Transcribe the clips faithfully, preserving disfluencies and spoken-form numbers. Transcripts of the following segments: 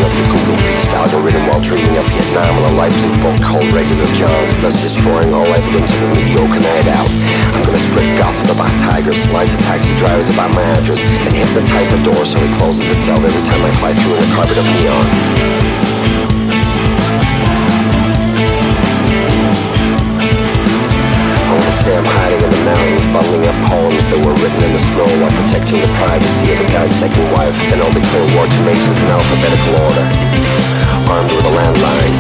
of the Google Beast algorithm while dreaming of Vietnam on a life loop boat called Regular John, thus destroying all evidence of a mediocre night out. I'm gonna spread gossip about tigers, lie to taxi drivers about my address, and hypnotize the door so it closes itself every time I fly through in a carpet of neon. Say I'm hiding in the mountains, bundling up poems that were written in the snow while protecting the privacy of a guy's second wife. Then I'll declare war to nations in alphabetical order, armed with a landline.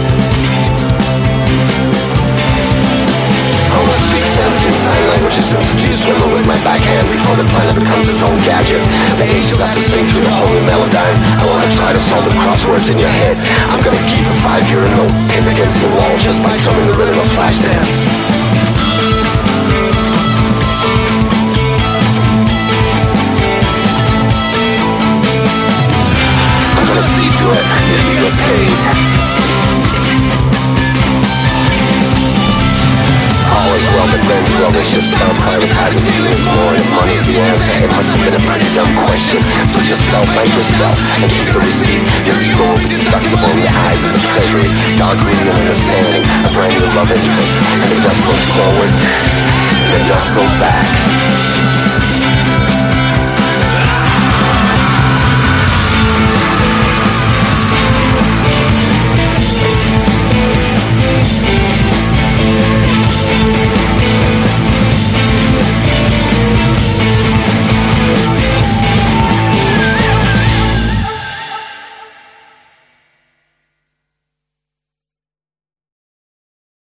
I wanna speak seventeen sign languages and seduce women with my backhand before the planet becomes its own gadget. The angels have to sing through the holy melodyne. I wanna try to solve the crosswords in your head. I'm gonna keep a five-year note pinned against the wall just by drumming the rhythm of Flashdance. See to it that you get paid. All is well that ends well. They should start privatizing feelings more. If money's the answer, it must have been a pretty dumb question. So just self-make yourself and keep the receipt. Your ego will be deductible in the eyes of the treasury. Dark reading and understanding, a brand new love interest. And the dust goes forward, and the dust goes back.